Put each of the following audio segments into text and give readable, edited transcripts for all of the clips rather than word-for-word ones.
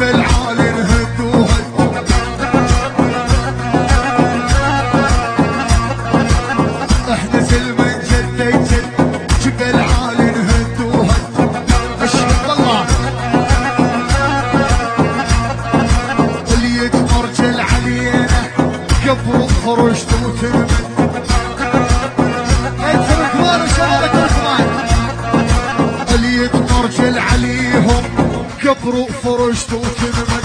جبل عالي نهد وهد. احنا سلم جد جد جبل عالي نهد وهد. اشهد الله اللي يتمرجل علينا قبر فرشت وترمد. اللي يتمرجل عليهم قبر فرشت وترمد.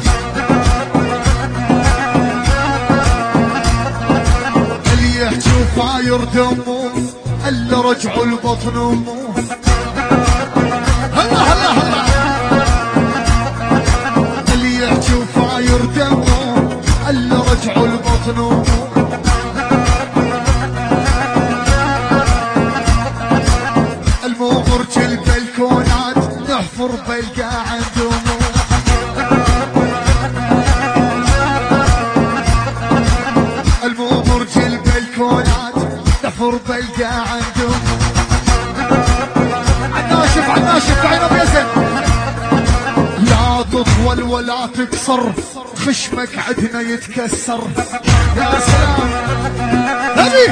اللي يحكي وفاير دموس الا رجعوا البطن وموس. هلا هلا هلا اللي يحكي وفاير دموس الا رجعوا البطن وموس. المغرج البلكونات نحفر بلقى عندهم. المغرج البلكونات نحفر بلقى عندهم. عناشف عناشف عينه بيزن. لا تطول ولا تكسر خشمك عدنا يتكسر. يا سلام هذي.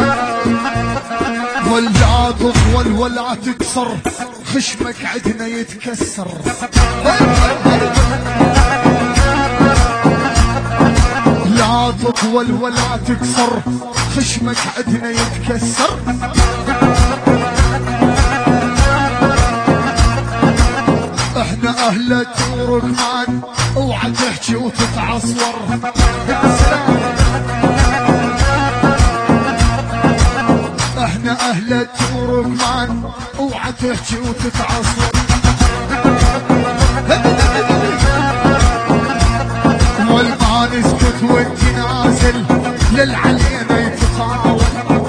ولا تطول ولا تكسر خشمك عدنا يتكسر. لا تطول ولا تكسر خشمك عدنا يتكسر. احنا اهل التركمان اوعى تحكي وتتعصور. يا سلام احنا اهل التركمان اوعى تحكي وتتعصب. والما نسكت وانت نازل للعلينا يتطاول.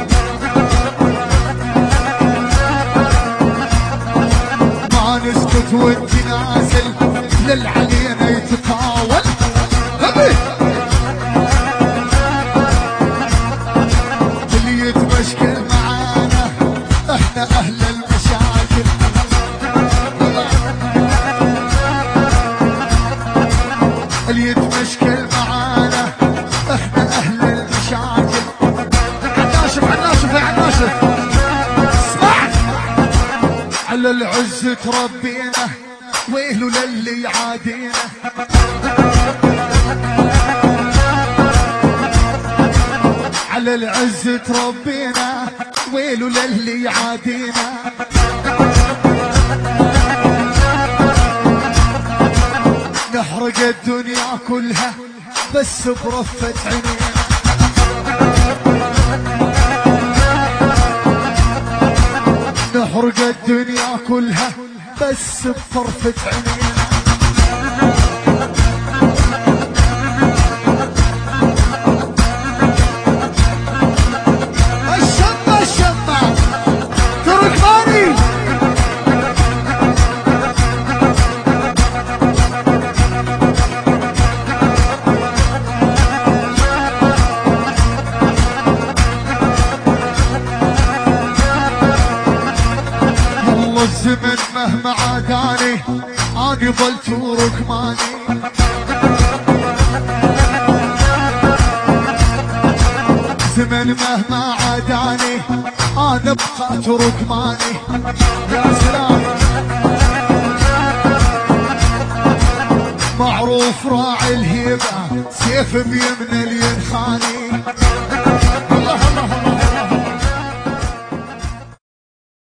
ما نسكت وانت نازل للعلينا يتطاول. اللي يتمشكل معانا احنا اهل المشاكل. اللي يتمشكل معانا احنا اهل المشاكل. عناشف عناشف يا عناشف. اسمع على العز تربينا ويلو للي يعادينا. على العز تربينا ويلو للي يعادينا. نحرق الدنيا كلها بس برفة عينينا. نحرق الدنيا كلها بس بطرفة عينينا. الزمن مهما عاداني اني ظلت ركماني. زمن مهما عاداني انا بقيت ركماني. يا سلام معروف راعي الهيبة سيف بيمنى اللي ينخاني. الله الله